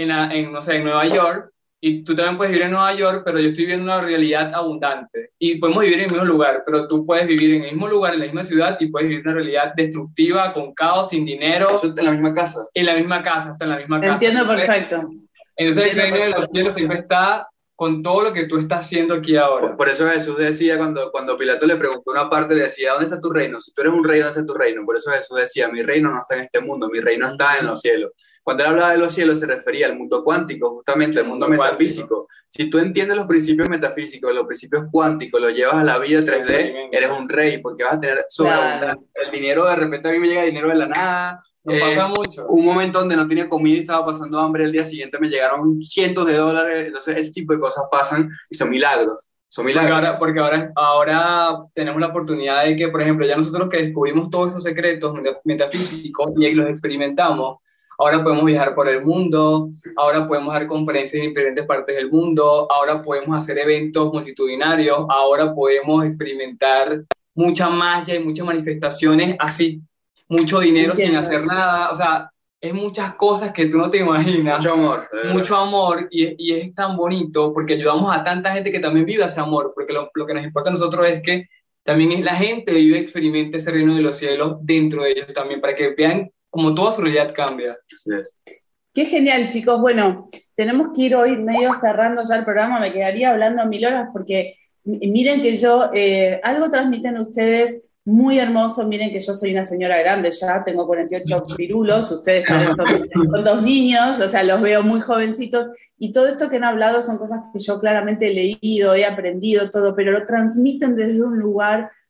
no sé, en Nueva York, y tú también puedes vivir en Nueva York, pero yo estoy viviendo una realidad abundante. Y podemos vivir en el mismo lugar, pero tú puedes vivir en el mismo lugar, en la misma ciudad, y puedes vivir una realidad destructiva, con caos, sin dinero. Eso está en la misma casa. En la misma casa, está en la misma casa. Entiendo perfecto. Entonces el reino de los cielos siempre está con todo lo que tú estás haciendo aquí ahora. Por eso Jesús decía, cuando Pilato le preguntó una parte, le decía, ¿dónde está tu reino? Si tú eres un rey, ¿dónde está tu reino? Por eso Jesús decía, mi reino no está en este mundo, mi reino está en los cielos. Cuando él hablaba de los cielos se refería al mundo cuántico, justamente al mundo metafísico. Si tú entiendes los principios metafísicos, los principios cuánticos, los llevas a la vida 3D, eres un rey, porque vas a tener sobreabundancia. El dinero, de repente a mí me llega dinero de la nada. Nos pasa mucho. Un momento donde no tenía comida y estaba pasando hambre, el día siguiente me llegaron cientos de dólares. Entonces ese tipo de cosas pasan y son milagros. Porque ahora tenemos la oportunidad de que, por ejemplo, ya nosotros que descubrimos todos esos secretos metafísicos y los experimentamos, ahora podemos viajar por el mundo, ahora podemos dar conferencias en diferentes partes del mundo, ahora podemos hacer eventos multitudinarios, ahora podemos experimentar mucha magia y muchas manifestaciones así. Mucho dinero sin hacer nada, o sea, es muchas cosas que tú no te imaginas. Mucho amor, y es tan bonito porque ayudamos a tanta gente que también vive ese amor, porque lo que nos importa a nosotros es que también la gente vive, experimente ese reino de los cielos dentro de ellos también, para que vean como toda su realidad cambia. Así es. Qué genial, chicos. Bueno, tenemos que ir hoy medio cerrando ya el programa, me quedaría hablando 1000 horas porque miren que algo transmiten ustedes muy hermoso. Miren que yo soy una señora grande ya, tengo 48 pirulos, ustedes son 2 niños, o sea, los veo muy jovencitos, y todo esto que han hablado son cosas que yo claramente he leído, he aprendido todo, pero lo transmiten desde un lugar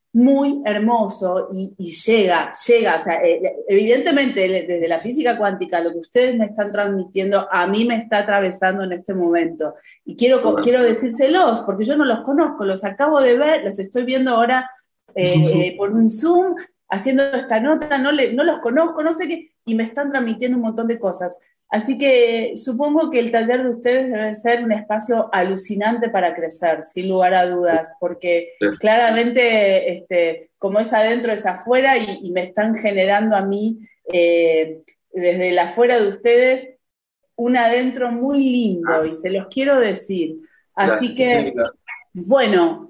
muy hermoso y llega, o sea, evidentemente desde la física cuántica lo que ustedes me están transmitiendo a mí me está atravesando en este momento y quiero decírselos porque yo no los conozco, los acabo de ver, los estoy viendo ahora por un Zoom haciendo esta nota, no los conozco, no sé qué, y me están transmitiendo un montón de cosas. Así que supongo que el taller de ustedes debe ser un espacio alucinante para crecer, sin lugar a dudas, porque claramente como es adentro es afuera y me están generando a mí, desde el afuera de ustedes, un adentro muy lindo y se los quiero decir. Así que, bueno,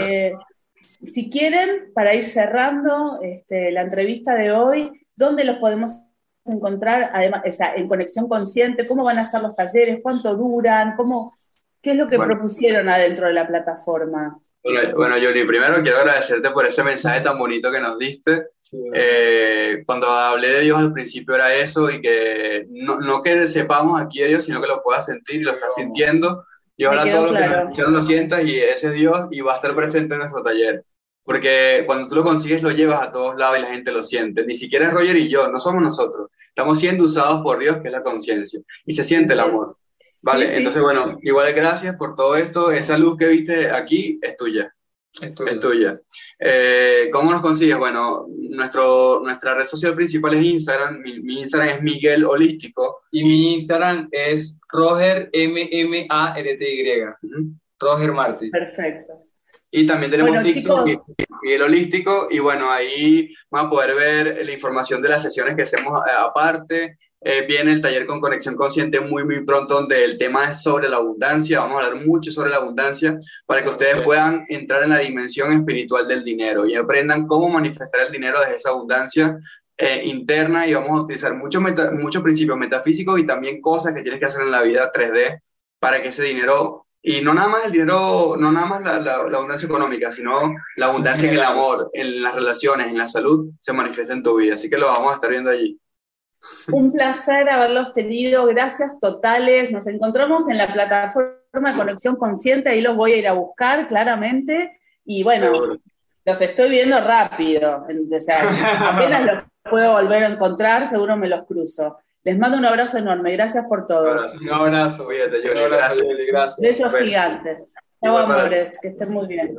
si quieren, para ir cerrando la entrevista de hoy, ¿dónde los podemos encontrar, además, en Conexión Consciente? ¿Cómo van a ser los talleres? ¿Cuánto duran? ¿Qué es lo que propusieron adentro de la plataforma? Bueno, Yuri, primero quiero agradecerte por ese mensaje tan bonito que nos diste. Sí. Cuando hablé de Dios al principio era eso, y que no que sepamos aquí de Dios, sino que lo puedas sentir y lo estás sintiendo. Y ahora todo lo que nos escucharon lo sientas, y ese es Dios y va a estar presente en nuestro taller. Porque cuando tú lo consigues, lo llevas a todos lados y la gente lo siente. Ni siquiera es Roger y yo, no somos nosotros. Estamos siendo usados por Dios, que es la conciencia. Y se siente el amor. Vale, sí. Entonces, bueno, igual gracias por todo esto. Esa luz que viste aquí es tuya. Es tuya. ¿Cómo nos consigues? Bueno, nuestra red social principal es Instagram. Mi Instagram es Miguel Holístico. Y mi Instagram es Roger MMARTY. Roger Martí. Perfecto. Y también tenemos TikTok, Miguel Holístico, y bueno, ahí van a poder ver la información de las sesiones que hacemos aparte. Viene el taller con Conexión Consciente muy, muy pronto, donde el tema es sobre la abundancia. Vamos a hablar mucho sobre la abundancia para que ustedes puedan entrar en la dimensión espiritual del dinero y aprendan cómo manifestar el dinero desde esa abundancia interna, y vamos a utilizar muchos principios metafísicos y también cosas que tienes que hacer en la vida 3D para que ese dinero... Y no nada más el dinero, no nada más la abundancia económica, sino la abundancia en el amor, en las relaciones, en la salud, se manifiesta en tu vida. Así que lo vamos a estar viendo allí. Un placer haberlos tenido, gracias totales. Nos encontramos en la plataforma de Conexión Consciente, ahí los voy a ir a buscar claramente. Y bueno, los estoy viendo rápido. O sea, apenas los puedo volver a encontrar, seguro me los cruzo. Les mando un abrazo enorme, gracias por todo. Un abrazo, cuídate, Yuri, gracias. Besos gigantes. Chau, amores, que estén muy bien.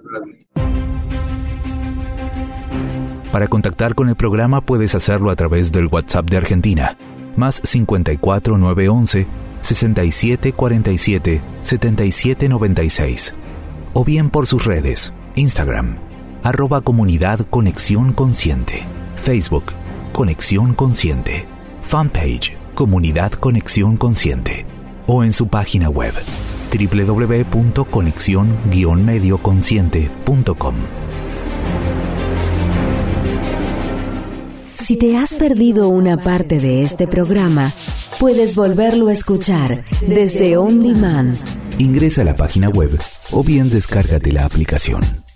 Para contactar con el programa puedes hacerlo a través del WhatsApp de Argentina, más 54 911 67 47 77 96, o bien por sus redes, Instagram, @comunidad Conexión Consciente, Facebook, Conexión Consciente, fanpage Comunidad Conexión Consciente, o en su página web www.conexion-medioconsciente.com. Si te has perdido una parte de este programa, puedes volverlo a escuchar desde On Demand. Ingresa a la página web o bien descárgate la aplicación.